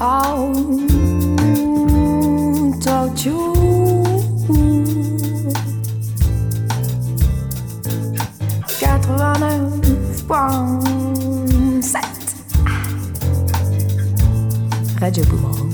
Oh, Tokyo. Radio Boomerang.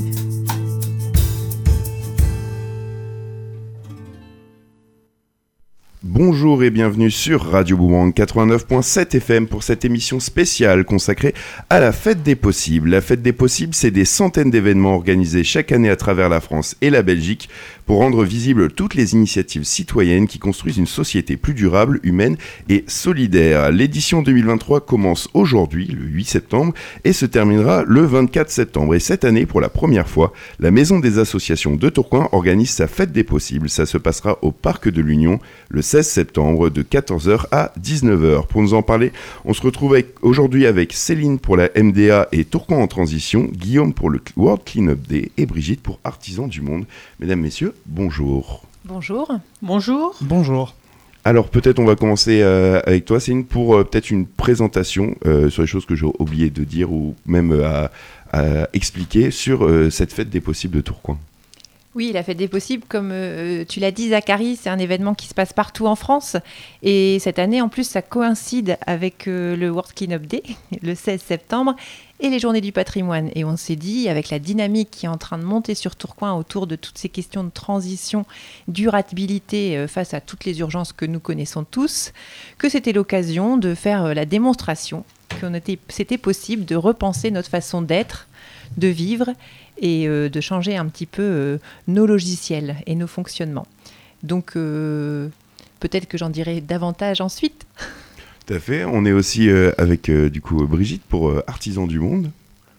Bonjour et bienvenue sur Radio Boomerang 89.7 FM pour cette émission spéciale consacrée à la Fête des Possibles. La Fête des Possibles, c'est des centaines d'événements organisés chaque année à travers la France et la Belgique pour rendre visibles toutes les initiatives citoyennes qui construisent une société plus durable, humaine et solidaire. L'édition 2023 commence aujourd'hui, le 8 septembre, et se terminera le 24 septembre. Et cette année, pour la première fois, la Maison des associations de Tourcoing organise sa Fête des Possibles. Ça se passera au Parc de l'Union le 16 septembre de 14h à 19h. Pour nous en parler, on se retrouve aujourd'hui avec Céline pour la MDA et Tourcoing en transition, Guillaume pour le World Cleanup Day et Brigitte pour Artisans du Monde. Mesdames, Messieurs, bonjour. Bonjour. Bonjour. Bonjour. Alors peut-être on va commencer avec toi Céline pour peut-être une présentation sur les choses que j'ai oublié de dire ou même à expliquer sur cette Fête des Possibles de Tourcoing. Oui, la Fête des Possibles, comme tu l'as dit Zachary, c'est un événement qui se passe partout en France. Et cette année, en plus, ça coïncide avec le World Cleanup Day, le 16 septembre, et les Journées du patrimoine. Et on s'est dit, avec la dynamique qui est en train de monter sur Tourcoing autour de toutes ces questions de transition, durabilité face à toutes les urgences que nous connaissons tous, que c'était l'occasion de faire la démonstration que c'était possible de repenser notre façon d'être, de vivre et de changer un petit peu nos logiciels et nos fonctionnements. Donc peut-être que j'en dirai davantage ensuite. Tout à fait. On est aussi avec du coup Brigitte pour Artisans du Monde.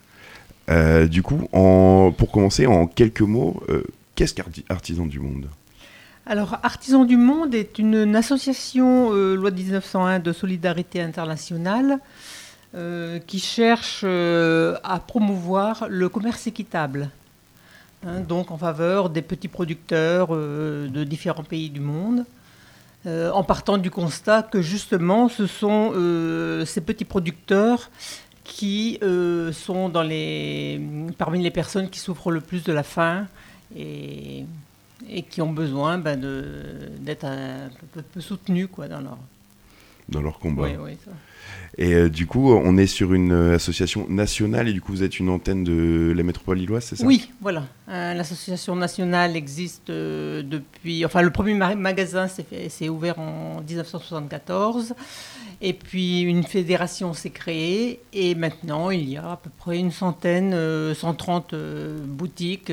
Du coup, pour commencer, en quelques mots, qu'est-ce qu'Artisans du Monde ? Alors, Artisans du Monde est une association loi de 1901 de solidarité internationale qui cherche à promouvoir le commerce équitable, donc en faveur des petits producteurs de différents pays du monde, en partant du constat que justement ce sont ces petits producteurs qui sont parmi les personnes qui souffrent le plus de la faim et qui ont besoin d'être un peu soutenus dans leur combat. Oui, ça. Et du coup, on est sur une association nationale et du coup, vous êtes une antenne de la métropole lilloise, c'est ça ? Oui, voilà. L'association nationale existe depuis... Enfin, le premier magasin s'est ouvert en 1974. Et puis, une fédération s'est créée. Et maintenant, il y a à peu près une centaine, 130 boutiques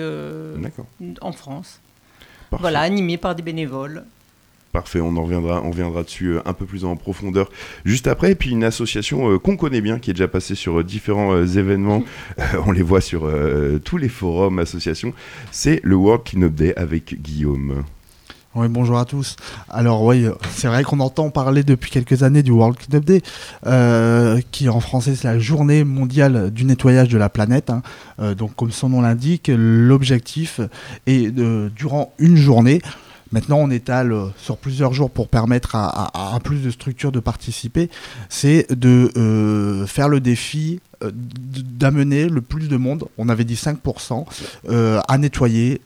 en France. Parfait. Voilà, animées par des bénévoles. Parfait, on reviendra dessus un peu plus en profondeur juste après. Et puis une association qu'on connaît bien, qui est déjà passée sur différents événements, on les voit sur tous les forums associations, c'est le World Cleanup Day avec Guillaume. Oui, bonjour à tous. Alors oui, c'est vrai qu'on entend parler depuis quelques années du World Cleanup Day, qui en français c'est la journée mondiale du nettoyage de la planète. Donc comme son nom l'indique, l'objectif est durant une journée. Maintenant, on étale sur plusieurs jours pour permettre à plus de structures de participer. C'est de faire le défi d'amener le plus de monde, on avait dit 5%, à nettoyer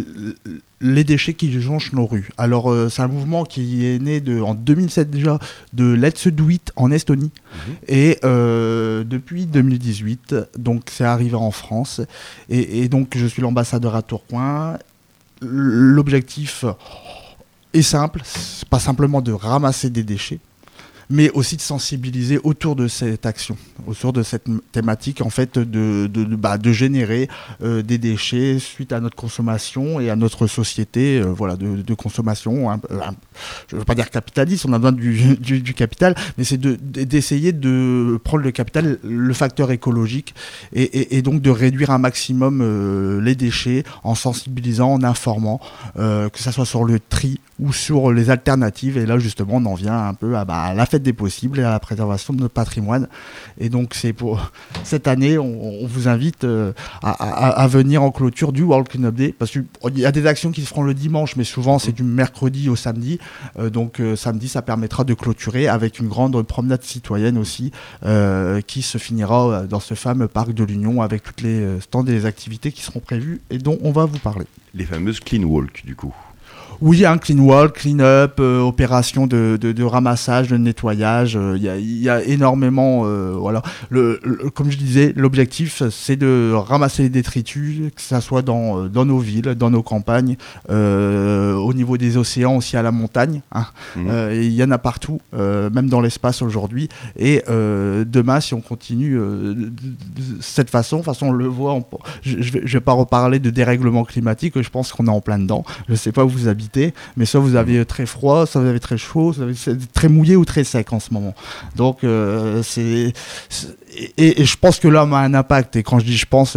les déchets qui jonchent nos rues. Alors, c'est un mouvement qui est né en 2007 déjà de Let's Do It en Estonie. Et depuis 2018, donc c'est arrivé en France. Et donc, je suis l'ambassadeur à Tourcoing. L'objectif est simple, c'est pas simplement de ramasser des déchets, mais aussi de sensibiliser autour de cette action, autour de cette thématique en fait de générer des déchets suite à notre consommation et à notre société de consommation. Je ne veux pas dire capitaliste, on a besoin du capital, mais c'est d'essayer de prendre le capital, le facteur écologique, et donc de réduire un maximum les déchets en sensibilisant, en informant, que ça soit sur le tri ou sur les alternatives. Et là justement on en vient un peu à la fête fête des possibles et à la préservation de notre patrimoine. Et donc c'est pour cette année, on vous invite à venir en clôture du World Cleanup Day, parce qu'il y a des actions qui se feront le dimanche, mais souvent c'est du mercredi au samedi. Donc samedi, ça permettra de clôturer avec une grande promenade citoyenne aussi, qui se finira dans ce fameux parc de l'Union avec toutes les stands et les activités qui seront prévues et dont on va vous parler. Les fameuses clean walk du coup. Oui, un clean walk, clean up, opération de ramassage, de nettoyage. Il y a énormément. Voilà. Comme je disais, l'objectif, c'est de ramasser les détritus, que ça soit dans nos villes, dans nos campagnes, au niveau des océans, aussi à la montagne. Hein. Il y en a partout, même dans l'espace aujourd'hui. Et demain, si on continue de cette façon, on le voit. Je vais pas reparler de dérèglement climatique. Je pense qu'on est en plein dedans. Je sais pas où vous habitez. Mais soit vous avez très froid, soit vous avez très chaud, soit vous avez très mouillé ou très sec en ce moment. Donc et je pense que l'homme a un impact. Et quand je dis je pense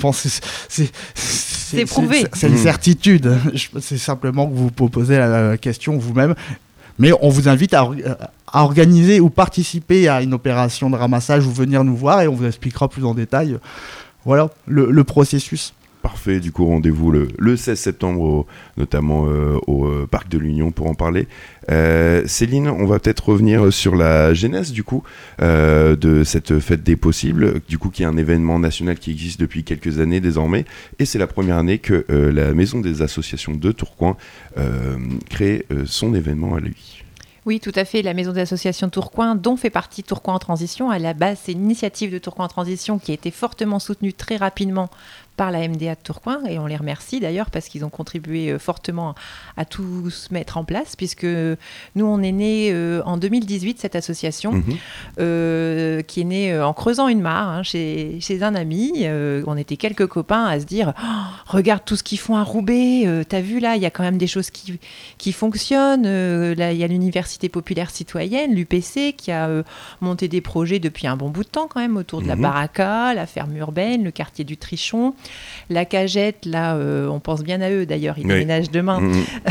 c'est prouvé. C'est une certitude. C'est simplement que vous vous posez la question vous-même. Mais on vous invite à organiser ou participer à une opération de ramassage ou venir nous voir et on vous expliquera plus en détail. Voilà le processus. Parfait, du coup rendez-vous le 16 septembre, notamment au Parc de l'Union pour en parler. Céline, on va peut-être revenir sur la genèse du coup de cette fête des possibles, du coup qui est un événement national qui existe depuis quelques années désormais, et c'est la première année que la Maison des associations de Tourcoing crée son événement à lui. Oui, tout à fait. La Maison des associations Tourcoing, dont fait partie Tourcoing en transition. À la base, c'est une initiative de Tourcoing en transition qui a été fortement soutenue très rapidement par la MDA de Tourcoing, et on les remercie d'ailleurs parce qu'ils ont contribué fortement à tout se mettre en place, puisque nous on est né en 2018, cette association qui est née en creusant une mare chez un ami. On était quelques copains à se dire regarde tout ce qu'ils font à Roubaix, t'as vu là, il y a quand même des choses qui fonctionnent. Là, il y a l'Université populaire citoyenne, l'UPC, qui a monté des projets depuis un bon bout de temps quand même autour de la Baraka, la ferme urbaine, le quartier du Trichon. La Cagette, là, on pense bien à eux d'ailleurs, ils déménagent demain.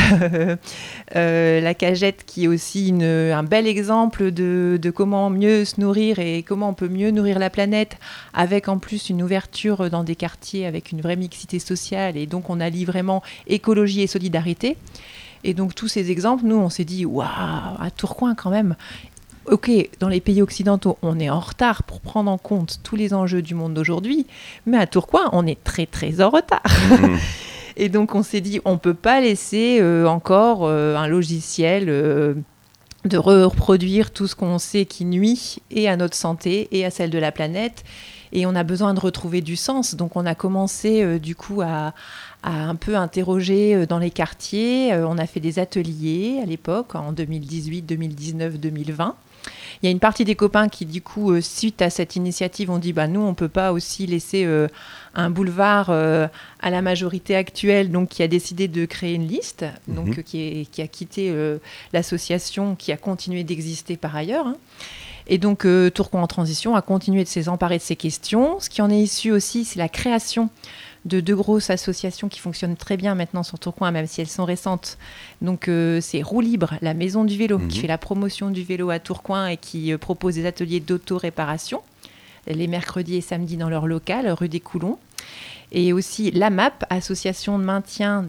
La Cagette qui est aussi un bel exemple de comment mieux se nourrir et comment on peut mieux nourrir la planète, avec en plus une ouverture dans des quartiers avec une vraie mixité sociale, et donc on allie vraiment écologie et solidarité. Et donc tous ces exemples, nous on s'est dit waouh, à Tourcoing quand même. Ok, dans les pays occidentaux, on est en retard pour prendre en compte tous les enjeux du monde d'aujourd'hui, mais à Tourcoing, on est très très en retard. Et donc on s'est dit, on ne peut pas laisser encore un logiciel de reproduire tout ce qu'on sait qui nuit et à notre santé et à celle de la planète. Et on a besoin de retrouver du sens. Donc on a commencé du coup à un peu interroger dans les quartiers. On a fait des ateliers à l'époque, en 2018, 2019, 2020. Il y a une partie des copains qui, du coup, suite à cette initiative, ont dit nous, on ne peut pas aussi laisser un boulevard à la majorité actuelle, donc qui a décidé de créer une liste, donc, qui a quitté l'association, qui a continué d'exister par ailleurs. Et donc, Tourcoing en transition a continué de s'emparer de ces questions. Ce qui en est issu aussi, c'est la création de 2 grosses associations qui fonctionnent très bien maintenant sur Tourcoing, même si elles sont récentes. Donc c'est Roue Libre, la maison du vélo, qui fait la promotion du vélo à Tourcoing et qui propose des ateliers d'auto-réparation les mercredis et samedis dans leur local, rue des Coulons. Et aussi l'AMAP, association de maintien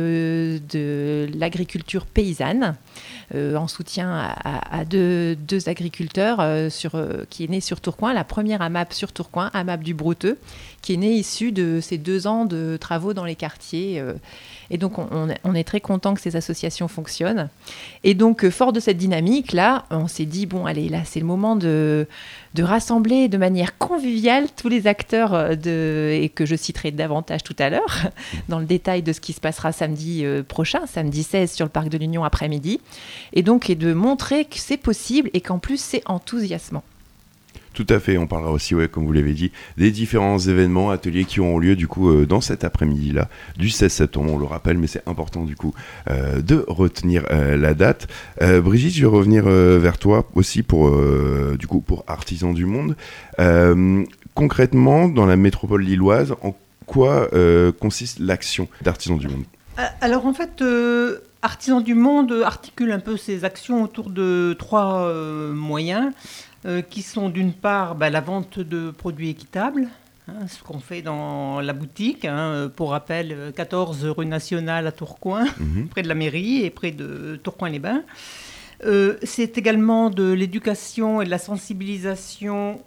de l'agriculture paysanne, en soutien à deux agriculteurs qui est née sur Tourcoing. La première AMAP sur Tourcoing, AMAP du Brouteux, qui est née issue de ces 2 ans de travaux dans les quartiers. Et donc, on est très content que ces associations fonctionnent. Et donc, fort de cette dynamique-là, on s'est dit, bon, allez, là, c'est le moment de rassembler de manière conviviale tous les acteurs et que je citerai davantage tout à l'heure, dans le détail de ce qui se passera samedi prochain, samedi 16, sur le Parc de l'Union après-midi. Et donc, de montrer que c'est possible et qu'en plus, c'est enthousiasmant. Tout à fait, on parlera aussi, comme vous l'avez dit, des différents événements, ateliers qui auront lieu du coup dans cet après-midi-là, du 16 septembre, on le rappelle, mais c'est important du coup de retenir la date. Brigitte, je vais revenir vers toi aussi pour Artisans du Monde. Concrètement, dans la métropole lilloise, en quoi consiste l'action d'Artisans du Monde ? Alors en fait, Artisans du Monde articule un peu ses actions autour de 3 moyens qui sont d'une part la vente de produits équitables, ce qu'on fait dans la boutique. Pour rappel, 14 rue Nationale à Tourcoing, près de la mairie et près de Tourcoing-les-Bains. C'est également de l'éducation et de la sensibilisation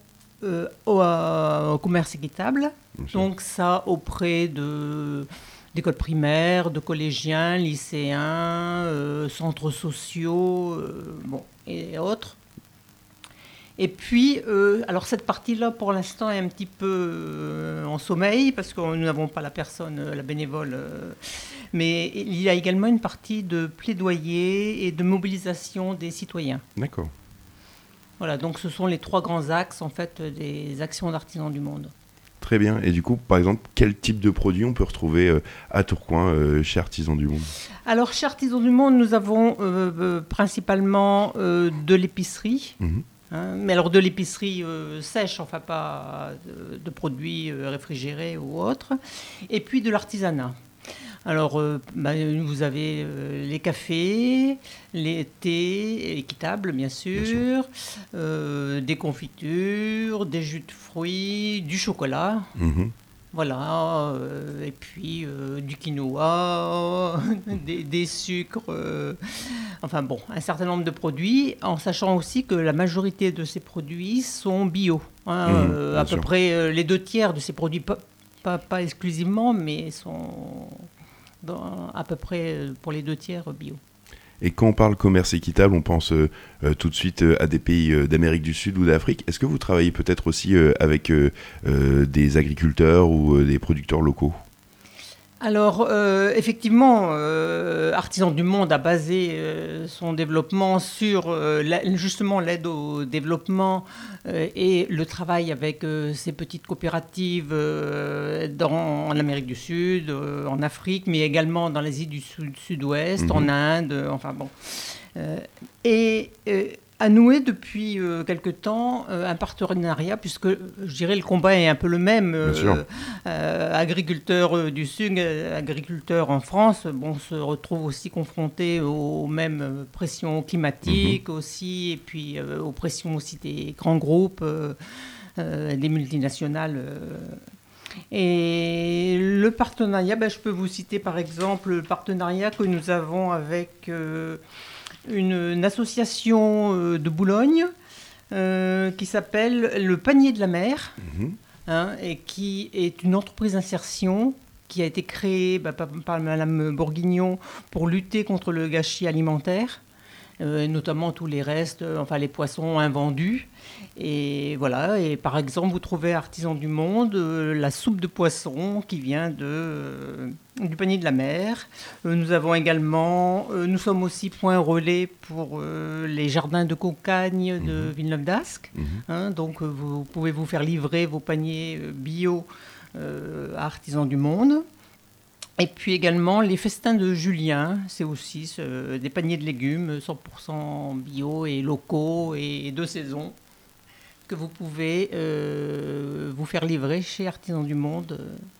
au commerce équitable. Donc ça auprès d'écoles primaires, de collégiens, lycéens, centres sociaux, et autres. Et puis, alors cette partie-là, pour l'instant, est un petit peu en sommeil, parce que nous n'avons pas la personne, la bénévole, mais il y a également une partie de plaidoyer et de mobilisation des citoyens. D'accord. Voilà, donc ce sont les 3 grands axes, en fait, des actions d'Artisans du Monde. Très bien. Et du coup, par exemple, quel type de produit on peut retrouver à Tourcoing chez Artisans du Monde ? Alors, chez Artisans du Monde, nous avons principalement de l'épicerie. Mais alors de l'épicerie sèche, enfin pas de produits réfrigérés ou autres. Et puis de l'artisanat. Alors, vous avez les cafés, les thés équitables, bien sûr. Des confitures, des jus de fruits, du chocolat. Voilà, et puis du quinoa, des sucres, un certain nombre de produits, en sachant aussi que la majorité de ces produits sont bio. À peu près les 2/3 de ces produits, pas exclusivement, mais sont à peu près pour les 2/3 bio. Et quand on parle commerce équitable, on pense tout de suite à des pays d'Amérique du Sud ou d'Afrique. Est-ce que vous travaillez peut-être aussi avec des agriculteurs ou des producteurs locaux ? Alors, effectivement, Artisans du Monde a basé son développement sur justement l'aide au développement et le travail avec ces petites coopératives en Amérique du Sud, en Afrique, mais également dans l'Asie du Sud-Ouest, en Inde, a noué depuis quelque temps un partenariat, puisque je dirais le combat est un peu le même. Agriculteurs du Sud, agriculteurs en France, se retrouvent aussi confrontés aux mêmes pressions climatiques aussi, et puis aux pressions aussi des grands groupes, des multinationales. Et le partenariat, je peux vous citer par exemple le partenariat que nous avons avec une association de Boulogne qui s'appelle Le Panier de la Mer, et qui est une entreprise d'insertion qui a été créée par Madame Bourguignon pour lutter contre le gâchis alimentaire, notamment tous les restes, les poissons invendus. Et voilà, et par exemple, vous trouvez Artisans du Monde la soupe de poisson qui vient du Panier de la Mer. Nous avons également, nous sommes aussi point relais pour les jardins de cocagne de Villeneuve-d'Ascq. Donc vous pouvez vous faire livrer vos paniers bio à Artisans du Monde. Et puis également les festins de Julien, c'est aussi des paniers de légumes 100% bio et locaux et de saison que vous pouvez vous faire livrer chez Artisans du Monde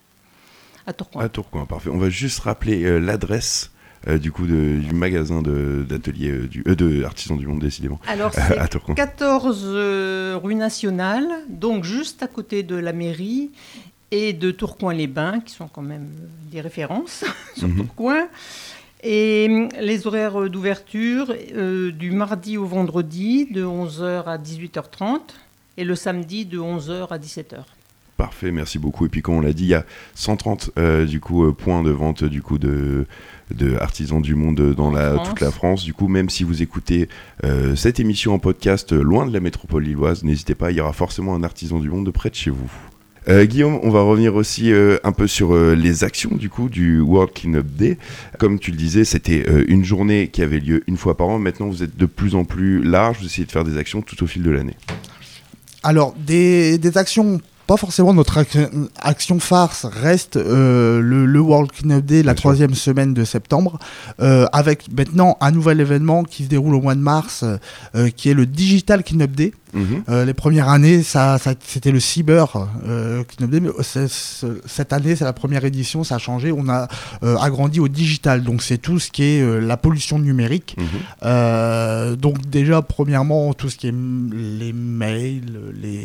à Tourcoing. À Tourcoing, parfait. On va juste rappeler l'adresse du magasin d'atelier de Artisans du Monde, décidément. Alors à c'est Tourcoing. 14 rue Nationale, donc juste à côté de la mairie et de Tourcoing-les-Bains, qui sont quand même des références sur Tourcoing. Et les horaires d'ouverture, du mardi au vendredi, de 11h à 18h30, et le samedi, de 11h à 17h. Parfait, merci beaucoup. Et puis, comme on l'a dit, il y a 130 points de vente de Artisans du Monde dans toute la France. Du coup, même si vous écoutez cette émission en podcast loin de la métropole lilloise, n'hésitez pas, il y aura forcément un Artisan du Monde près de chez vous. Guillaume, on va revenir aussi un peu sur les actions du World Cleanup Day. Comme tu le disais, c'était une journée qui avait lieu une fois par an. Maintenant, vous êtes de plus en plus large, vous essayez de faire des actions tout au fil de l'année. Alors, des actions, pas forcément notre action phare reste le World Cleanup Day, la 3e semaine de septembre, avec maintenant un nouvel événement qui se déroule au mois de mars, qui est le Digital Cleanup Day. Les premières années, ça c'était le Cyber Cleanup Day, mais cette année, c'est la première édition, ça a changé. On a agrandi au digital, donc c'est tout ce qui est la pollution numérique. Donc déjà, premièrement, tout ce qui est les mails,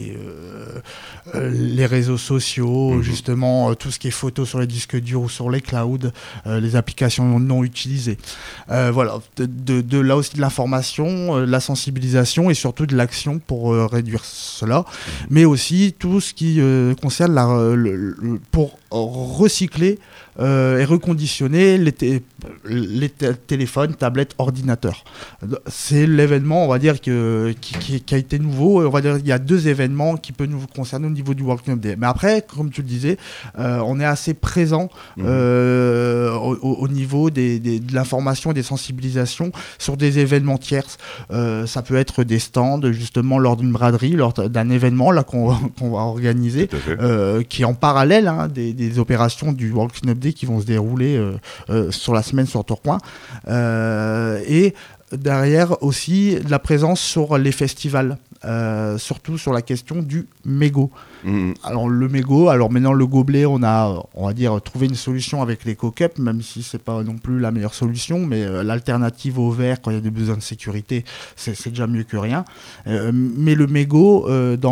les réseaux sociaux, justement, tout ce qui est photos sur les disques durs ou sur les clouds, les applications non utilisées. Voilà, de là aussi de l'information, de la sensibilisation et surtout de l'action pour réduire cela, mais aussi tout ce qui concerne pour recycler et reconditionner les téléphones, tablettes, ordinateurs. C'est l'événement, on va dire, qui a été nouveau. On va dire il y a 2 événements qui peuvent nous concerner au niveau du World Cleanup Day. Mais après, comme tu le disais, on est assez présent au niveau de l'information et des sensibilisations sur des événements tierces. Ça peut être des stands, justement, lors d'une braderie, lors d'un événement là, qu'on va organiser, qui est en parallèle des opérations du World Cleanup Day qui vont se dérouler sur la semaine sur Tourcoing. Et derrière aussi de la présence sur les festivals, surtout sur la question du mégot. Alors le mégot, maintenant le gobelet, on va dire trouvé une solution avec l'éco-cup, même si c'est pas non plus la meilleure solution, mais l'alternative au verre quand il y a des besoins de sécurité, c'est déjà mieux que rien. Mais le mégot,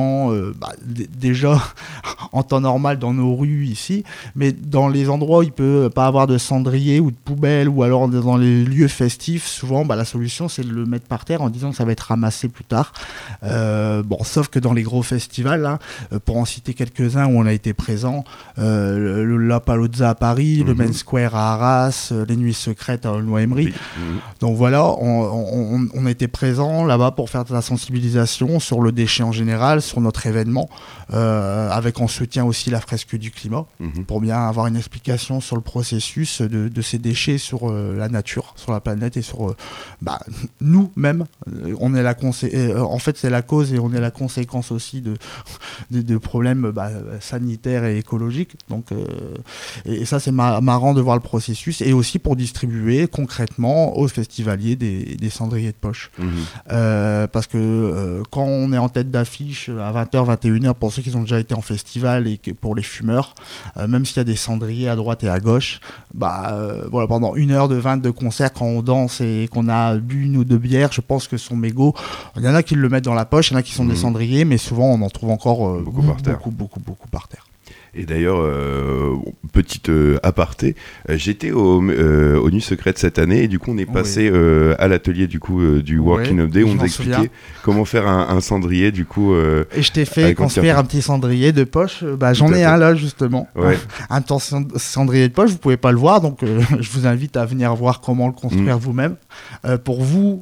déjà en temps normal dans nos rues ici, mais dans les endroits où il peut pas avoir de cendrier ou de poubelle, ou alors dans les lieux festifs, souvent la solution c'est de le mettre par terre en disant que ça va être ramassé plus tard. Sauf que dans les gros festivals, pour en citer quelques-uns où on a été présent, le Lollapalooza à Paris, le Main Square à Arras, les Nuits Secrètes à Aulnoy-Emery. Donc voilà, on a été présent là-bas pour faire de la sensibilisation sur le déchet en général, sur notre événement, avec en soutien aussi la fresque du climat, pour bien avoir une explication sur le processus de ces déchets sur la nature, sur la planète et sur nous-mêmes. On est en fait, c'est la cause et on est la conséquence aussi de problèmes sanitaires et écologiques. Donc, et ça, c'est marrant de voir le processus, et aussi pour distribuer concrètement aux festivaliers des cendriers de poche. Parce que quand on est en tête d'affiche à 20h, 21h, pour ceux qui ont déjà été en festival et pour les fumeurs, même s'il y a des cendriers à droite et à gauche, pendant 1h de 20 de concert, quand on danse et qu'on a bu 1 ou 2 bières, je pense que son mégot, il y en a qui le mettent dans la poche, il y en a qui sont des cendriers, mais souvent on en trouve encore beaucoup par terre. Et d'ailleurs, petite aparté, j'étais au Nuits Secrètes cette année, et du coup on est passé à l'atelier du World Cleanup Day, où on nous expliquait comment faire un cendrier du coup. Et je t'ai fait construire un petit cendrier de poche. J'en ai un là justement, un petit cendrier de poche. Vous pouvez pas le voir, donc je vous invite à venir voir comment le construire vous-même. Pour vous,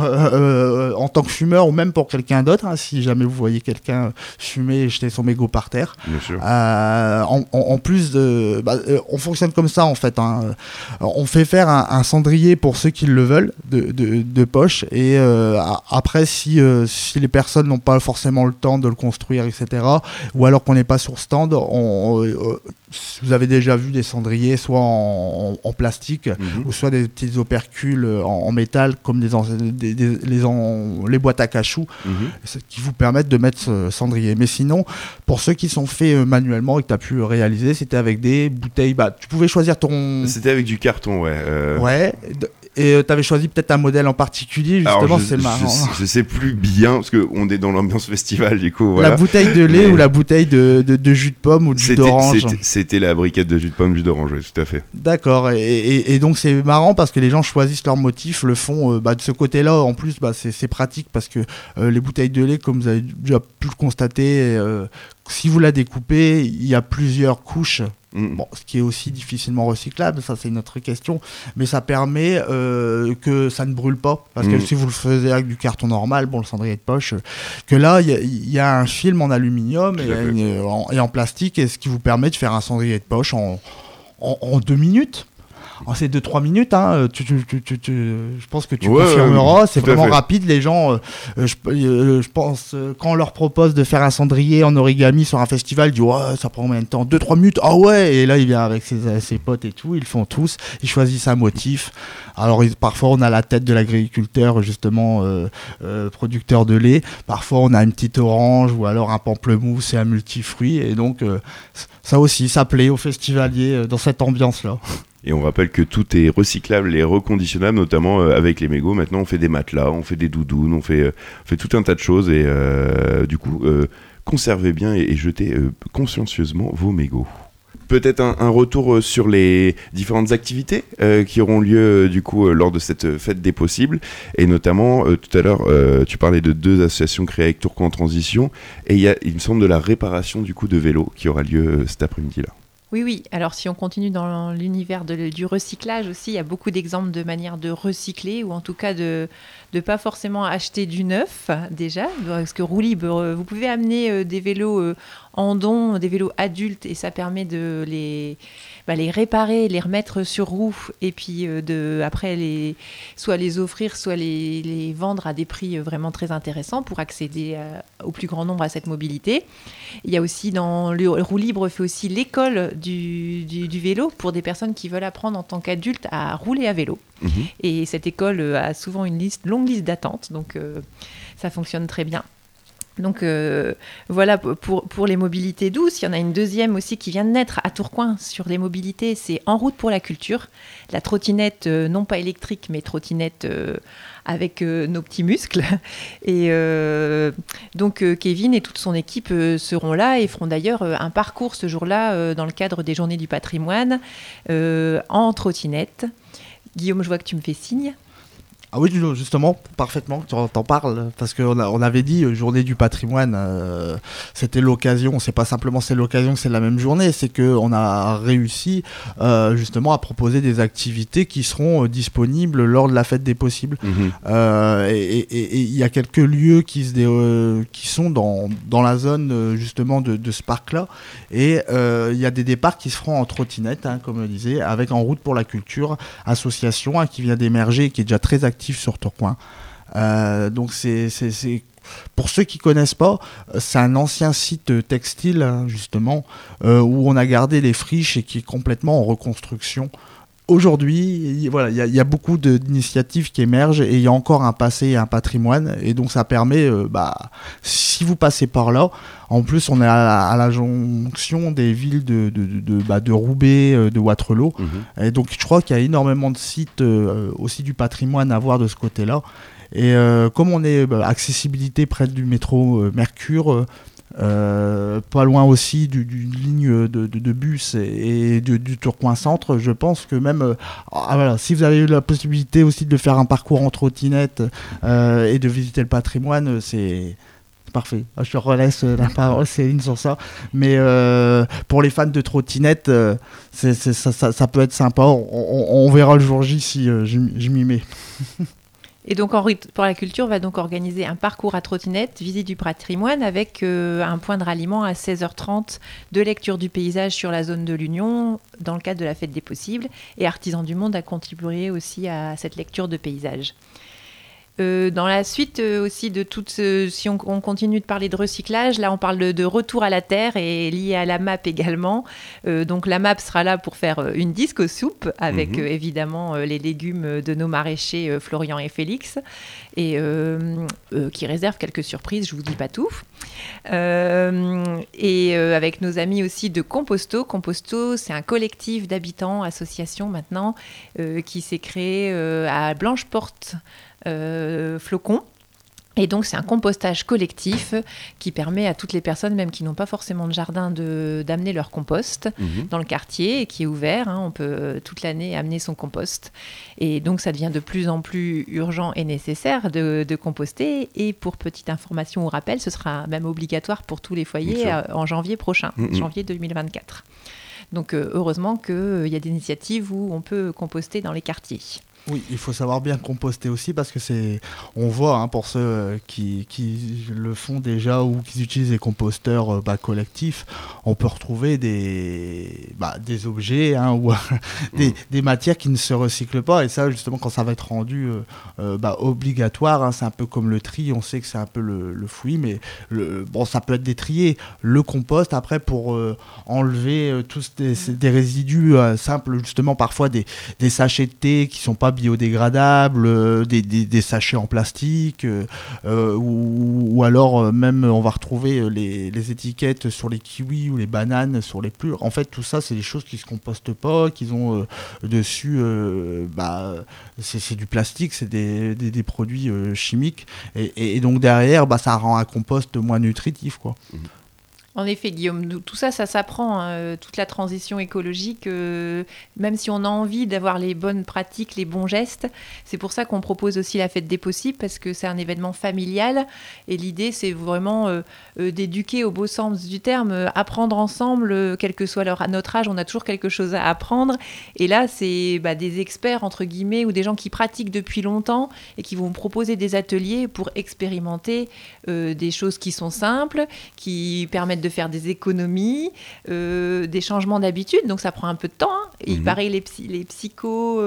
en tant que fumeur, ou même pour quelqu'un d'autre, si jamais vous voyez quelqu'un fumer et jeter son mégot par terre. Bien sûr. En plus on fonctionne comme ça en fait. On fait faire un cendrier pour ceux qui le veulent de poche, et après si les personnes n'ont pas forcément le temps de le construire, etc., ou alors qu'on n'est pas sur stand, vous avez déjà vu des cendriers soit en plastique, ou soit des petits opercules en métal, comme les boîtes à cachous, qui vous permettent de mettre ce cendrier. Mais sinon, pour ceux qui sont faits manuellement et que tu as pu réaliser, c'était avec des bouteilles. Tu pouvais choisir ton... C'était avec du carton, Ouais. Et tu avais choisi peut-être un modèle en particulier, justement. Alors, c'est marrant. Je sais plus bien, parce qu'on est dans l'ambiance festival, du coup. Voilà. La bouteille de lait ou la bouteille de jus de pomme ou de jus d'orange. C'était la briquette de jus de pomme, jus d'orange, oui, tout à fait. D'accord. Et donc c'est marrant parce que les gens choisissent leur motif, le font de ce côté-là. En plus, c'est pratique parce que les bouteilles de lait, comme vous avez déjà pu le constater, si vous la découpez, il y a plusieurs couches. Ce qui est aussi difficilement recyclable, ça c'est une autre question, mais ça permet que ça ne brûle pas, parce que si vous le faisiez avec du carton normal, le cendrier de poche, que là il y a un film en aluminium et en plastique, et ce qui vous permet de faire un cendrier de poche en 2 minutes. c'est 2-3 minutes, hein. Je pense que tu confirmeras, c'est vraiment rapide. Les gens, je pense, quand on leur propose de faire un cendrier en origami sur un festival, ils disent ça prend combien de temps? 2-3 minutes, ah ouais. Et là il vient avec ses potes et tout, ils le font tous, ils choisissent un motif. Alors parfois on a la tête de l'agriculteur justement producteur de lait, parfois on a une petite orange ou alors un pamplemousse et un multifruit, et donc ça aussi ça plaît aux festivaliers dans cette ambiance là. Et on rappelle que tout est recyclable et reconditionnable, notamment avec les mégots. Maintenant on fait des matelas, on fait des doudounes, on fait tout un tas de choses, et du coup conservez bien et jetez consciencieusement vos mégots. Peut-être un retour sur les différentes activités qui auront lieu du coup lors de cette fête des possibles, et notamment tout à l'heure tu parlais de 2 associations créées avec Tourcoing en transition, et il me semble de la réparation du coup de vélos qui aura lieu cet après-midi-là. Oui. Alors, si on continue dans l'univers du recyclage aussi, il y a beaucoup d'exemples de manières de recycler, ou en tout cas de pas forcément acheter du neuf déjà, parce que roue libre, vous pouvez amener des vélos en don, des vélos adultes, et ça permet de les réparer, les remettre sur roue, et puis après soit les offrir, soit les vendre à des prix vraiment très intéressants pour accéder au plus grand nombre à cette mobilité. Il y a aussi dans le roue libre fait aussi l'école du vélo pour des personnes qui veulent apprendre en tant qu'adultes à rouler à vélo. Mmh. Et cette école a souvent une longue liste d'attente, donc ça fonctionne très bien. Donc voilà pour les mobilités douces. Il y en a une deuxième aussi qui vient de naître à Tourcoing sur les mobilités, c'est En route pour la culture. La trottinette, non pas électrique, mais trottinette avec nos petits muscles. Et donc Kevin et toute son équipe seront là et feront d'ailleurs un parcours ce jour-là dans le cadre des Journées du patrimoine en trottinette. Guillaume, je vois que tu me fais signe. Ah oui, justement, parfaitement, tu en parles, parce qu'on avait dit journée du patrimoine, c'était l'occasion, c'est pas simplement c'est l'occasion que c'est la même journée, c'est qu'on a réussi justement à proposer des activités qui seront disponibles lors de la fête des possibles. Mmh. Et il y a quelques lieux qui sont dans la zone justement de ce parc-là, et il y a des départs qui se feront en trottinette, comme je disais, avec En route pour la culture, association qui vient d'émerger, qui est déjà très active sur Tourcoing. Donc c'est pour ceux qui connaissent pas, c'est un ancien site textile justement où on a gardé les friches et qui est complètement en reconstruction. Aujourd'hui, voilà, il y a beaucoup d'initiatives qui émergent et il y a encore un passé et un patrimoine, et donc ça permet, si vous passez par là, en plus on est à la jonction des villes de Roubaix, de Wattrelos, et donc je crois qu'il y a énormément de sites aussi du patrimoine à voir de ce côté-là. Et comme on est accessibilité près du métro Mercure, pas loin aussi d'une ligne de bus et du Tourcoing Centre, je pense que même voilà, si vous avez eu la possibilité aussi de faire un parcours en trottinette et de visiter le patrimoine, c'est parfait. Je te relaisse la parole, Céline, sur ça. Mais pour les fans de trottinette, ça peut être sympa. On verra le jour J si je m'y mets. Et donc, En route pour la culture va donc organiser un parcours à trottinette, visite du patrimoine, avec un point de ralliement à 16h30 de lecture du paysage sur la zone de l'Union, dans le cadre de la Fête des Possibles. Et Artisans du Monde a contribué aussi à cette lecture de paysage. Dans la suite aussi de toutes, si on continue de parler de recyclage, là on parle de retour à la terre et lié à la MAP également. Donc la MAP sera là pour faire une disque soupe avec évidemment les légumes de nos maraîchers Florian et Félix, et qui réservent quelques surprises, je vous dis pas tout. Et avec nos amis aussi de Composto. Composto, c'est un collectif d'habitants, association maintenant, qui s'est créé à Blancheporte, Flocon. Et donc c'est un compostage collectif qui permet à toutes les personnes, même qui n'ont pas forcément de jardin, d'amener leur compost dans le quartier, et qui est ouvert. On peut toute l'année amener son compost. Et donc ça devient de plus en plus urgent et nécessaire de composter. Et pour petite information ou rappel, ce sera même obligatoire pour tous les foyers en janvier prochain, janvier 2024. Donc heureusement qu'il y a des initiatives où on peut composter dans les quartiers. Oui, il faut savoir bien composter aussi parce que on voit pour ceux qui le font déjà ou qui utilisent des composteurs collectifs, on peut retrouver des objets ou des matières qui ne se recyclent pas, et ça justement quand ça va être rendu obligatoire, c'est un peu comme le tri, on sait que c'est un peu le fouillis, mais ça peut être détrié. Le compost après pour enlever tous des résidus simples, justement parfois des sachets de thé qui sont pas biodégradables, des sachets en plastique, ou alors même on va retrouver les étiquettes sur les kiwis ou les bananes sur les plures. En fait tout ça c'est des choses qui se compostent pas, qu'ils ont dessus c'est du plastique, c'est des produits chimiques, et donc derrière ça rend un compost moins nutritif quoi. En effet, Guillaume, tout ça s'apprend, toute la transition écologique, même si on a envie d'avoir les bonnes pratiques, les bons gestes. C'est pour ça qu'on propose aussi la fête des possibles, parce que c'est un événement familial, et l'idée, c'est vraiment d'éduquer au beau sens du terme, apprendre ensemble, quel que soit notre âge, on a toujours quelque chose à apprendre. Et là, c'est des experts, entre guillemets, ou des gens qui pratiquent depuis longtemps, et qui vont proposer des ateliers pour expérimenter des choses qui sont simples, qui permettent de faire des économies, des changements d'habitude, donc ça prend un peu de temps. Il paraît les psychos,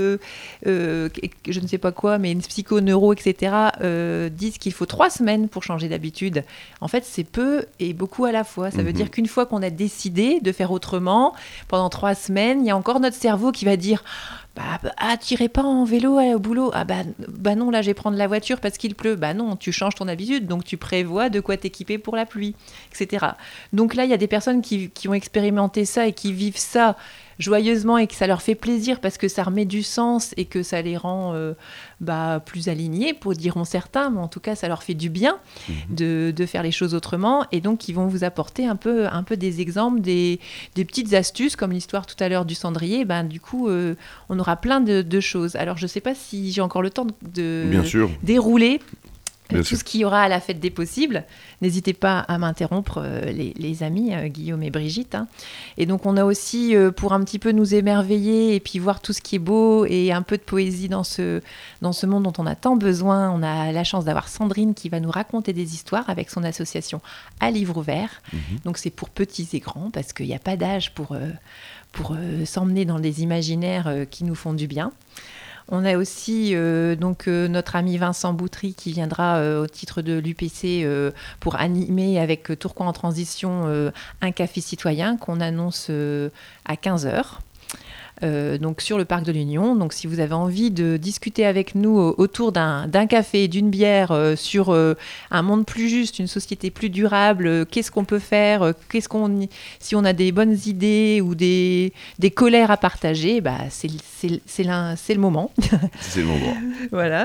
je ne sais pas quoi, mais psycho-neuro, etc., disent qu'il faut 3 semaines pour changer d'habitude. En fait, c'est peu et beaucoup à la fois. Ça veut dire qu'une fois qu'on a décidé de faire autrement, pendant 3 semaines, il y a encore notre cerveau qui va dire t'irais pas en vélo au boulot, non, là je vais prendre la voiture parce qu'il pleut, non, tu changes ton habitude, donc tu prévois de quoi t'équiper pour la pluie, etc. Donc là il y a des personnes qui ont expérimenté ça et qui vivent ça joyeusement et que ça leur fait plaisir parce que ça remet du sens et que ça les rend plus alignés, pour diront certains, mais en tout cas ça leur fait du bien de faire les choses autrement, et donc ils vont vous apporter un peu des exemples, des petites astuces comme l'histoire tout à l'heure du cendrier. Du coup on aura plein de choses. Alors je sais pas si j'ai encore le temps de dérouler tout ce qu'il y aura à la fête des possibles. N'hésitez pas à m'interrompre, les amis, Guillaume et Brigitte. Et donc, on a aussi, pour un petit peu nous émerveiller et puis voir tout ce qui est beau et un peu de poésie dans ce monde dont on a tant besoin, on a la chance d'avoir Sandrine qui va nous raconter des histoires avec son association À Livre Ouvert. Donc, c'est pour petits et grands parce qu'il n'y a pas d'âge pour s'emmener dans des imaginaires qui nous font du bien. On a aussi notre ami Vincent Boutry qui viendra au titre de l'UPC pour animer avec Tourcoing en transition un café citoyen qu'on annonce à 15h. Donc sur le parc de l'Union. Donc si vous avez envie de discuter avec nous autour d'un café et d'une bière sur un monde plus juste, une société plus durable, qu'est-ce qu'on peut faire, si on a des bonnes idées ou des colères à partager, c'est le moment. C'est le moment. Voilà.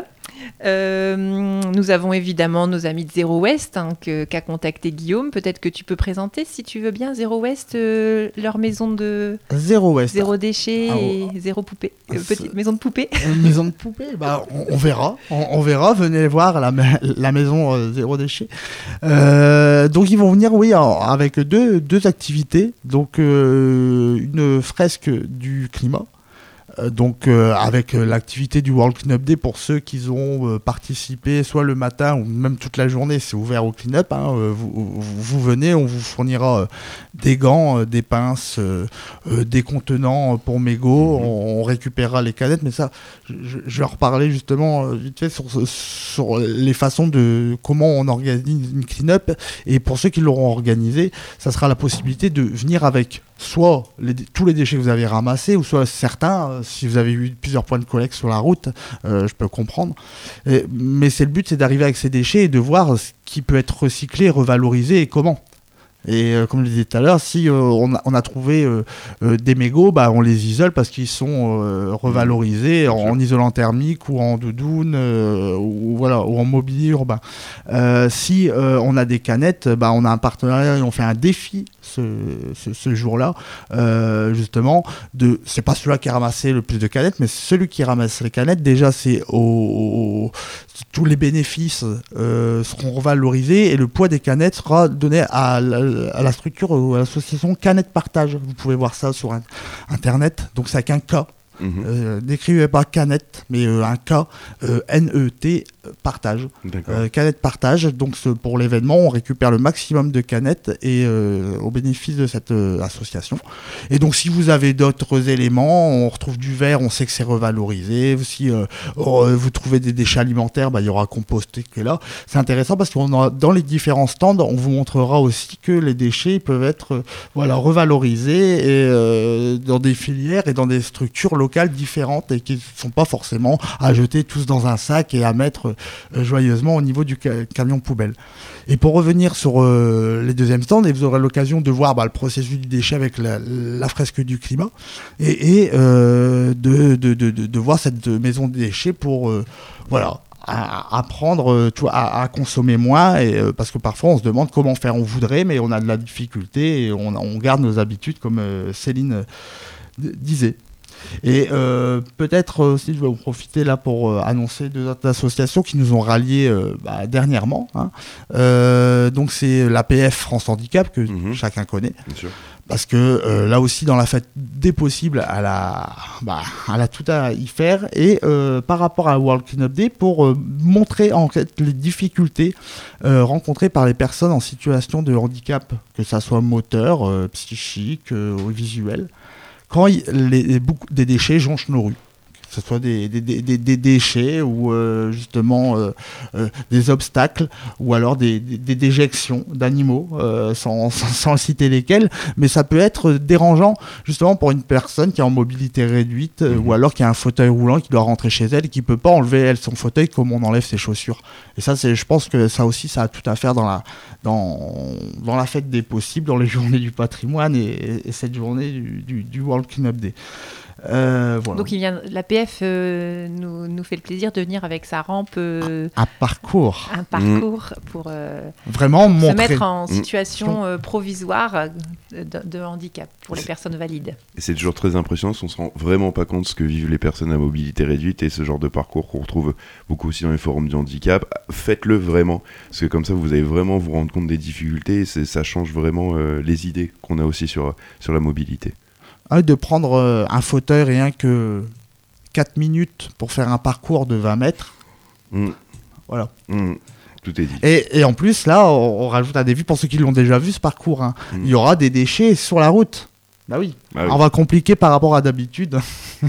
Nous avons évidemment nos amis de Zero Waste qu'a contacté Guillaume. Peut-être que tu peux présenter, si tu veux bien, Zero Waste, leur maison de Zero Waste, zéro déchet et zéro poupée, petite maison de poupée. Maison de poupée, on verra. On verra. Venez voir la maison zéro déchet. Donc ils vont venir, avec deux activités. Donc une fresque du climat. Avec l'activité du World Cleanup Day pour ceux qui ont participé soit le matin ou même toute la journée, c'est ouvert au clean-up. Vous venez, on vous fournira des gants, des pinces, des contenants pour mégots, on récupérera les canettes, mais ça, je vais en reparler justement vite fait sur les façons de comment on organise une clean-up. Et pour ceux qui l'auront organisé, ça sera la possibilité de venir avec soit tous les déchets que vous avez ramassés, ou soit certains, si vous avez eu plusieurs points de collecte sur la route, je peux comprendre. Mais le but, c'est d'arriver avec ces déchets et de voir ce qui peut être recyclé, revalorisé et comment. Et comme je le disais tout à l'heure, si on a trouvé des mégots, on les isole parce qu'ils sont revalorisés en isolant thermique ou en doudoune ou en mobilier urbain. Si on a des canettes, on a un partenariat et on fait un défi ce jour-là, justement, c'est pas celui qui a ramassé le plus de canettes, mais celui qui ramasse les canettes, déjà c'est tous les bénéfices seront revalorisés et le poids des canettes sera donné à la structure ou à l'association Canettes Partage. Vous pouvez voir ça sur internet, donc c'est avec un K. N'écrivez pas canette, mais un K, N-E-T, partage. Canette partage, donc pour l'événement, on récupère le maximum de canettes et au bénéfice de cette association. Et donc si vous avez d'autres éléments, on retrouve du verre, on sait que c'est revalorisé. Si vous trouvez des déchets alimentaires, il y aura composté qui est là. C'est intéressant parce que dans les différents stands, on vous montrera aussi que les déchets peuvent être revalorisés et, dans des filières et dans des structures locales différentes et qui ne sont pas forcément à jeter tous dans un sac et à mettre joyeusement au niveau du camion poubelle. Et pour revenir sur les deuxièmes stands, et vous aurez l'occasion de voir le processus du déchet avec la fresque du climat et de voir cette maison des déchets pour apprendre à consommer moins parce que parfois on se demande comment faire. On voudrait, mais on a de la difficulté et on garde nos habitudes comme Céline disait. Et peut-être aussi, je vais en profiter là pour annoncer deux autres associations qui nous ont ralliés dernièrement. Donc c'est l'APF France Handicap, que chacun connaît. Bien sûr. Parce que là aussi, dans la fête des possibles, elle a tout à y faire. Et par rapport à World Cleanup Day, pour montrer en fait les difficultés rencontrées par les personnes en situation de handicap, que ça soit moteur, psychique ou visuel, quand des déchets jonchent nos rues. Que ce soit des déchets ou justement des obstacles ou alors des déjections d'animaux sans citer lesquels, mais ça peut être dérangeant justement pour une personne qui est en mobilité réduite ou alors qui a un fauteuil roulant qui doit rentrer chez elle et qui ne peut pas enlever son fauteuil comme on enlève ses chaussures. Et ça, je pense que ça aussi, ça a tout à faire dans la fête des possibles, dans les journées du patrimoine et cette journée du World Cleanup Day. Voilà. Donc l'APF nous fait le plaisir de venir avec sa rampe. Un parcours pour vraiment se mettre en situation provisoire de handicap pour les personnes valides. Et c'est toujours très impressionnant, on ne se rend vraiment pas compte de ce que vivent les personnes à mobilité réduite et ce genre de parcours qu'on retrouve beaucoup aussi dans les forums du handicap. Faites-le vraiment, parce que comme ça vous allez vraiment vous rendre compte des difficultés et ça change vraiment les idées qu'on a aussi sur la mobilité. De prendre un fauteuil rien que 4 minutes pour faire un parcours de 20 mètres. Voilà. Tout est dit. Et en plus, là, on rajoute un défi pour ceux qui l'ont déjà vu, ce parcours. Il y aura des déchets sur la route. Bah oui. On va compliquer par rapport à d'habitude.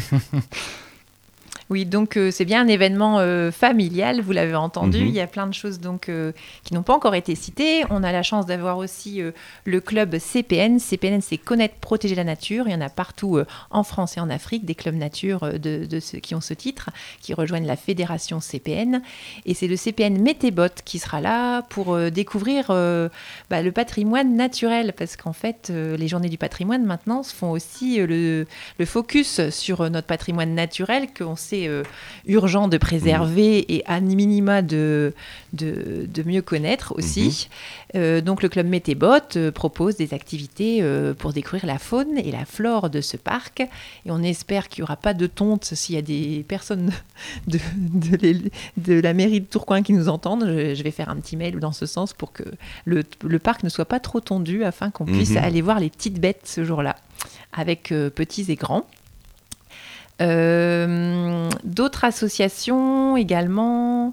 Oui, donc c'est bien un événement familial, vous l'avez entendu. Il y a plein de choses donc, qui n'ont pas encore été citées. On a la chance d'avoir aussi le club CPN. CPN, c'est Connaître, Protéger la Nature. Il y en a partout en France et en Afrique, des clubs nature de ceux qui ont ce titre, qui rejoignent la fédération CPN. Et c'est le CPN Métébot qui sera là pour découvrir le patrimoine naturel. Parce qu'en fait, les journées du patrimoine, maintenant, se font aussi le focus sur notre patrimoine naturel qu'on sait urgent de préserver et à minima de mieux connaître aussi. Donc le club Métébot propose des activités pour découvrir la faune et la flore de ce parc. Et on espère qu'il n'y aura pas de tonte s'il y a des personnes de la mairie de Tourcoing qui nous entendent. Je vais faire un petit mail dans ce sens pour que le parc ne soit pas trop tondu afin qu'on puisse aller voir les petites bêtes ce jour-là, avec petits et grands. D'autres associations également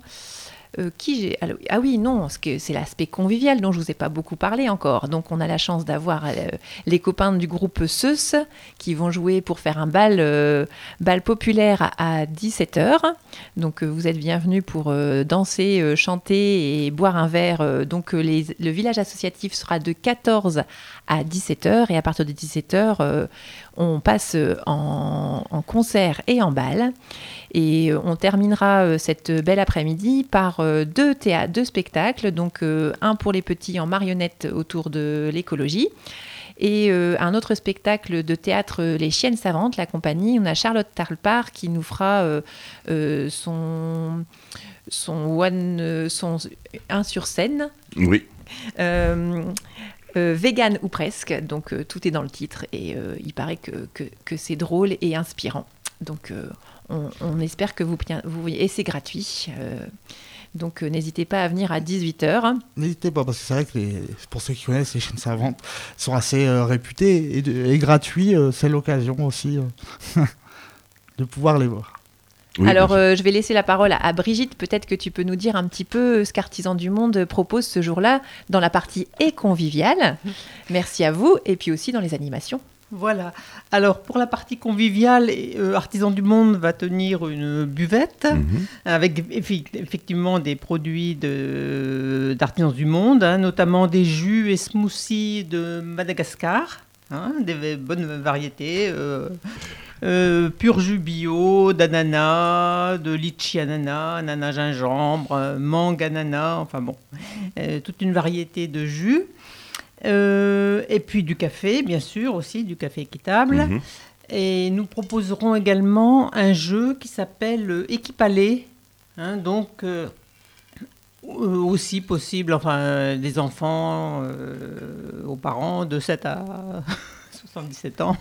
c'est l'aspect convivial dont je vous ai pas beaucoup parlé encore. Donc on a la chance d'avoir les copains du groupe SEUS qui vont jouer pour faire un bal populaire à 17h. Donc vous êtes bienvenus pour danser, chanter et boire un verre. Donc le village associatif sera de 14 à 17h et à partir de 17h on passe en concert et en bal. Et on terminera cette belle après-midi par deux spectacles, donc un pour les petits en marionnette autour de l'écologie et un autre spectacle de théâtre Les Chiennes Savantes, la compagnie. On a Charlotte Tarlpar qui nous fera son 1 sur scène. Oui. Vegan ou presque, donc tout est dans le titre et il paraît que c'est drôle et inspirant. Donc on espère que vous voyez, et c'est gratuit. Donc n'hésitez pas à venir à 18h. N'hésitez pas, parce que c'est vrai que pour ceux qui connaissent, les Chiennes Savantes sont assez réputés et gratuits, c'est l'occasion aussi. de pouvoir les voir. Oui, Alors, bien sûr. je vais laisser la parole à Brigitte. Peut-être que tu peux nous dire un petit peu ce qu'Artisans du Monde propose ce jour-là dans la partie et conviviale. Merci à vous. Et puis aussi dans les animations. Voilà. Alors, pour la partie conviviale, Artisans du Monde va tenir une buvette avec effectivement des produits d'Artisans du Monde, hein, notamment des jus et smoothies de Madagascar, hein, des bonnes variétés. Pur jus bio, d'ananas, de litchi ananas, ananas gingembre, mangue ananas, enfin bon, toute une variété de jus. Et puis du café, bien sûr, aussi du café équitable. Et nous proposerons également un jeu qui s'appelle Équipalé, hein, donc aussi possible, enfin, des enfants aux parents de 7 à 77 ans.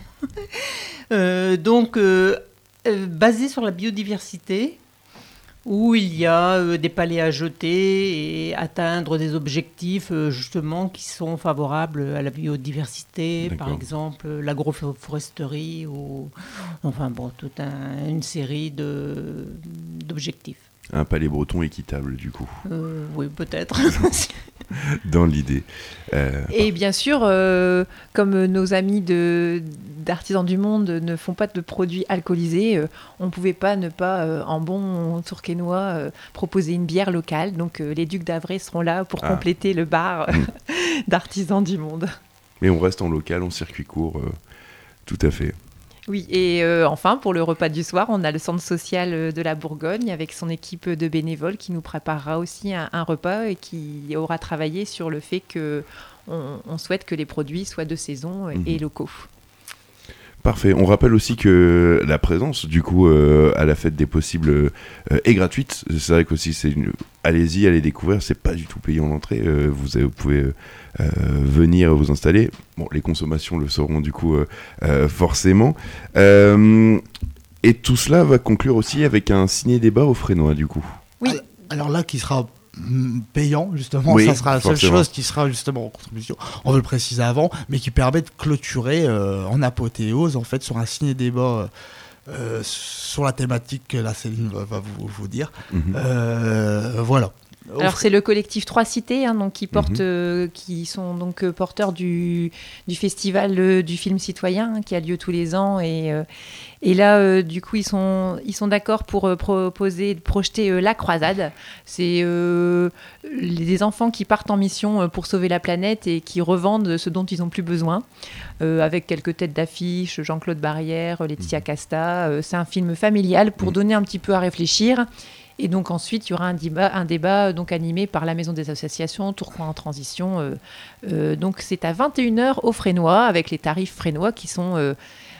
Basé sur la biodiversité, où il y a des palets à jeter et atteindre des objectifs justement qui sont favorables à la biodiversité, D'accord. par exemple l'agroforesterie ou enfin bon, toute une série d'objectifs. Un palais breton équitable, du coup, Oui, peut-être. dans l'idée. Et bien sûr, comme nos amis d'Artisans du Monde ne font pas de produits alcoolisés, on ne pouvait pas ne pas, en bon tourquenois, proposer une bière locale. Donc les Ducs d'Avray seront là pour compléter le bar d'Artisans du Monde. Mais on reste en local, en circuit court, tout à fait. Oui, et enfin, pour le repas du soir, on a le centre social de la Bourgogne avec son équipe de bénévoles qui nous préparera aussi un repas et qui aura travaillé sur le fait qu'on souhaite que les produits soient de saison et locaux. Parfait. On rappelle aussi que la présence, du coup, à la fête des possibles est gratuite. C'est vrai qu'aussi, allez-y, allez découvrir. C'est pas du tout payant l'entrée. Vous pouvez venir vous installer. Bon, les consommations le seront du coup forcément. Et tout cela va conclure aussi avec un ciné-débat au Frénois, du coup. Oui. Alors là, qui sera payant, justement, Oui, ça sera la seule forcément. chose qui sera justement en contribution, on veut le préciser avant, mais qui permet de clôturer en apothéose, en fait, sur un ciné-débat sur la thématique que la Céline va vous dire. Voilà. Alors c'est le collectif Trois Cités, hein, donc qui sont donc porteurs du festival du film citoyen hein, qui a lieu tous les ans et là du coup ils sont d'accord pour projeter La Croisade. C'est des enfants qui partent en mission pour sauver la planète et qui revendent ce dont ils n'ont plus besoin, avec quelques têtes d'affiche, Jean-Claude Barrière, Laetitia Casta. C'est un film familial pour donner un petit peu à réfléchir. Et donc ensuite, il y aura un débat donc animé par la Maison des Associations, Tourcoing en Transition. Donc c'est à 21h au Frénois, avec les tarifs frénois qui restent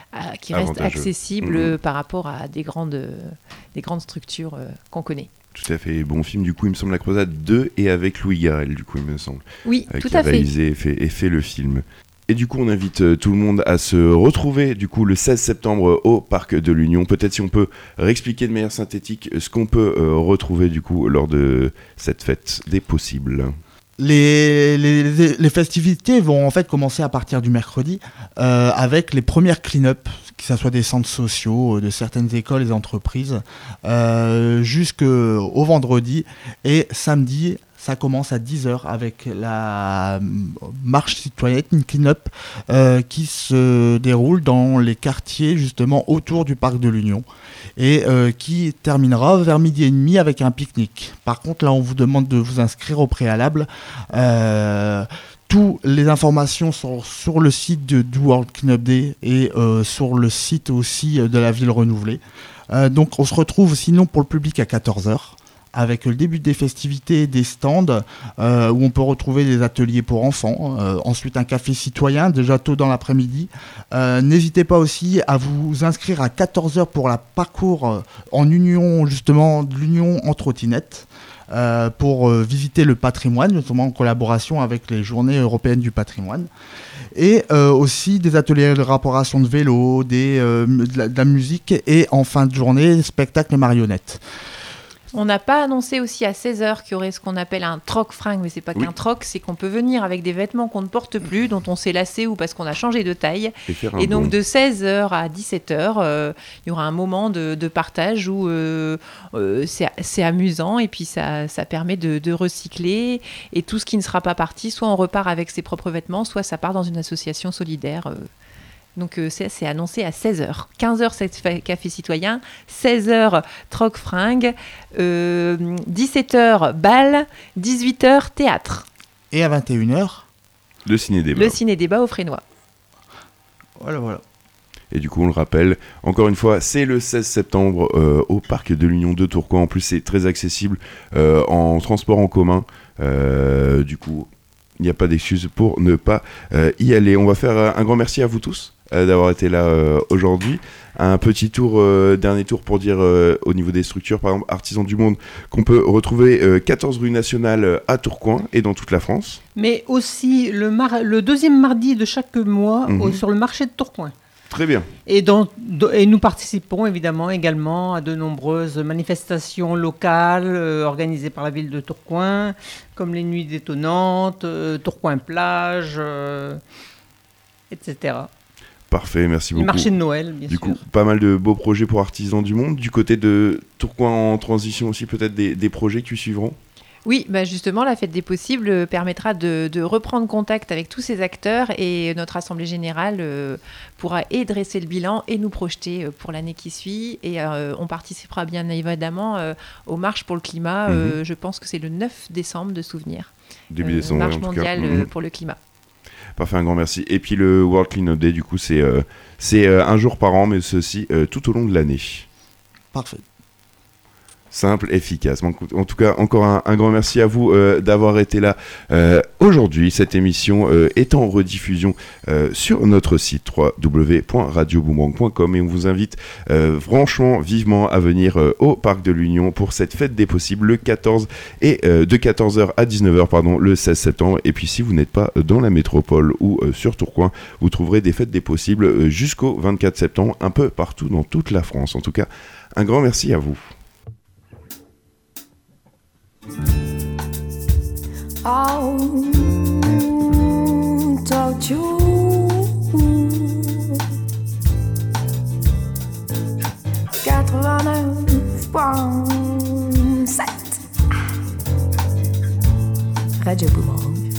accessibles par rapport à des grandes structures qu'on connaît. Tout à fait. Bon film, du coup, il me semble La Croisade 2 et avec Louis Garrel, du coup, il me semble. Oui, tout qui a à fait. réalisé et fait le film. Et du coup, on invite tout le monde à se retrouver du coup le 16 septembre au Parc de l'Union. Peut-être si on peut réexpliquer de manière synthétique ce qu'on peut retrouver du coup lors de cette fête des possibles. Les festivités vont en fait commencer à partir du mercredi avec les premières clean-up, que ce soit des centres sociaux, de certaines écoles et entreprises, jusqu'au vendredi. Et samedi, ça commence à 10h avec la marche citoyenne, une clean-up qui se déroule dans les quartiers justement autour du Parc de l'Union et qui terminera vers 12h30 avec un pique-nique. Par contre, là, on vous demande de vous inscrire au préalable. Toutes les informations sont sur le site du World Cleanup Day et sur le site aussi de la ville renouvelée. Donc, on se retrouve sinon pour le public à 14h. Avec le début des festivités, des stands où on peut retrouver des ateliers pour enfants, ensuite un café citoyen déjà tôt dans l'après-midi. N'hésitez pas aussi à vous inscrire à 14h pour la parcours en union, justement, de l'union en trottinette, pour visiter le patrimoine, notamment en collaboration avec les Journées européennes du patrimoine. Et aussi des ateliers de réparation de vélo, de la musique et en fin de journée, spectacle marionnettes. On n'a pas annoncé aussi à 16h qu'il y aurait ce qu'on appelle un troc-fringue, mais c'est pas Oui. qu'un troc, c'est qu'on peut venir avec des vêtements qu'on ne porte plus, dont on s'est lassé ou parce qu'on a changé de taille. Et donc de 16h à 17h, il y aura un moment de partage où c'est amusant et puis ça permet de recycler. Et tout ce qui ne sera pas parti, soit on repart avec ses propres vêtements, soit ça part dans une association solidaire. Donc c'est annoncé à 16h. 15h, c'est café citoyen. 16h, troc-fringue. 17h, bal. 18h, théâtre. Et à 21h, Le ciné-débat. Le ciné-débat au Frénois. voilà. Et du coup, on le rappelle, encore une fois, c'est le 16 septembre au Parc de l'Union de Tourcoing. En plus, c'est très accessible en transport en commun. Du coup, il n'y a pas d'excuse pour ne pas y aller. On va faire un grand merci à vous tous d'avoir été là aujourd'hui. Un petit tour, dernier tour pour dire au niveau des structures, par exemple Artisans du Monde, qu'on peut retrouver 14 rue Nationale à Tourcoing et dans toute la France. Mais aussi le deuxième mardi de chaque mois sur le marché de Tourcoing. Très bien. Et nous participons évidemment également à de nombreuses manifestations locales organisées par la ville de Tourcoing, comme les Nuits détonnantes, Tourcoing plage, etc. Parfait, merci beaucoup. Le marché de Noël, bien sûr. Du coup, pas mal de beaux projets pour Artisans du Monde. Du côté de Tourcoing en transition aussi, peut-être des projets qui suivront. Oui, justement, la Fête des Possibles permettra de reprendre contact avec tous ces acteurs et notre Assemblée Générale pourra dresser le bilan et nous projeter pour l'année qui suit. Et on participera bien évidemment aux marches pour le climat. Je pense que c'est le 9 décembre de souvenir. Début décembre, marche en tout mondiale cas. pour le climat. Parfait, un grand merci. Et puis le World Cleanup Day, du coup, c'est un jour par an, mais ceci tout au long de l'année. Parfait. Simple, efficace. En tout cas, encore un grand merci à vous d'avoir été là aujourd'hui. Cette émission est en rediffusion sur notre site www.radioboomerang.com et on vous invite franchement, vivement à venir au Parc de l'Union pour cette fête des possibles le 14 et de 14h à 19h le 16 septembre. Et puis si vous n'êtes pas dans la métropole ou sur Tourcoing, vous trouverez des fêtes des possibles jusqu'au 24 septembre un peu partout dans toute la France. En tout cas, un grand merci à vous. I'll talk to you. 89.7 Radio Boomerang.